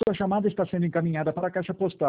Sua chamada está sendo encaminhada para a caixa postal